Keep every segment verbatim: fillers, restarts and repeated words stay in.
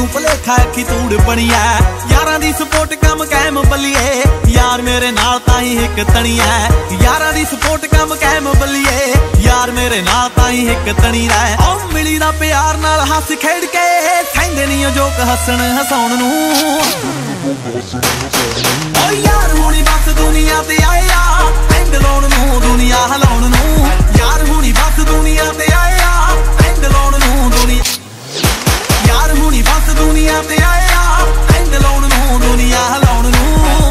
मैनू भुलेखा अखी तूड़ बनी है। यारां दी सपोर्ट कम कैम बल्लिए, यार मेरे नाल ताई हिक तनी है। यारां दी सपोर्ट कम कैम बल्लिए, यार मेरे नाल ताई हिक तनी है। ओ मिली दा प्यार नाल हस खेड़ के, खैंदे नी जोक हसन हसाउण नूं। ओ यार हुणी बस दुनिया ते आया, एंड लाउण नूं दुनिया हिलाउण नूं। यार हुणी बस दुनिया ते आया, एंड लाउण नूं दुनिया। यार हुणी बस दुनिया ते आया, एंड लाउण नूं दुनिया हिलाउण नूं।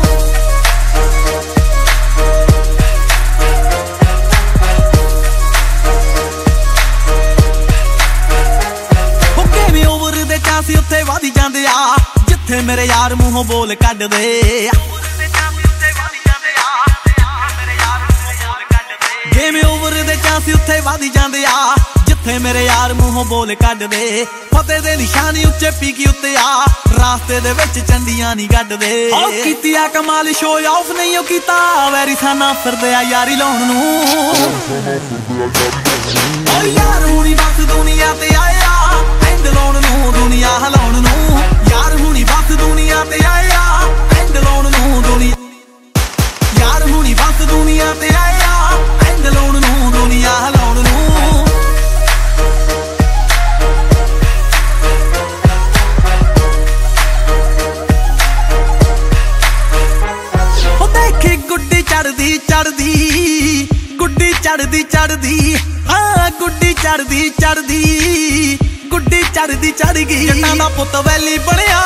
किवें ओवर दे चांस उत्थे वध जांदे आ, जिथे मेरे यार मूंहों बोल कढ दे। किवें ओवर दे चांस उत्थे वध जांदे आ, जिथे मेरे यार मूंहों बोल कढ दे। फतेह दे निशानी उच्चे पीकी उत्ते आ, रास्ते दे विच चंडियां नी गड्ड दे। ओ कीती आ कमाल शो ऑफ नहीं ओ कीता, वैरी साना फिरदे आ यारी लाउण नूं। ओ यार हुणी बस दुनिया ते आया, एंड लाउण नूं दुनिया हिलाउण नूं। यार हुणी बस दुनिया ते आया, एंड लाउण नूं दुनिया। यार हुणी बस दुनिया ते आया, एंड लाउण नूं दुनिया हिलाउण नूं। गुड्डी चढ़दी चढ़दी, गुड्डी चढ़दी चढ़दी, हाँ गुड्डी चढ़दी चढ़दी, गुड्डी चढ़दी चढ़ गई। जट्टां दा पुत्त वैली बनिया,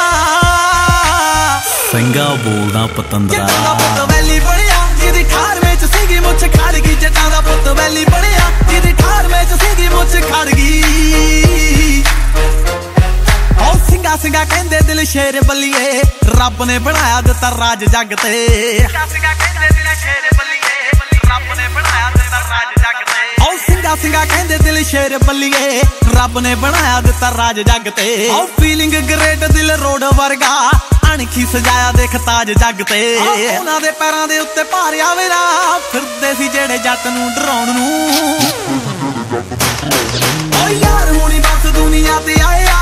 संगा बोलदा पतंदरा। जट्टां दा पुत्त वैली बनिया, जिहदी ठारवें च सीगी मुछ खड़ गई। जट्टां दा पुत्त वैली बनिया, जिहदी ठारवें च सीगी मुछ खड़ गई। ओ सिंगा सिंगा कहंदे दिल शेर बल्लिए, रब ने बनाया दिता राज जग ते। सिंगा सिंगा कहंदे दिल शेर बल्लिए, रब ने बनाया दिता राज जग ते। ओ फीलिंग ग्रेट दिल रोड वर्गा, अणखी सजाया देख ताज जग ते। उन्हां दे पैरां दे उत्ते भार आवे ना, फिरदे सी जेड़े जट नूं डराउण नूं। ओ यार हुणी बस दुनिया ते आया,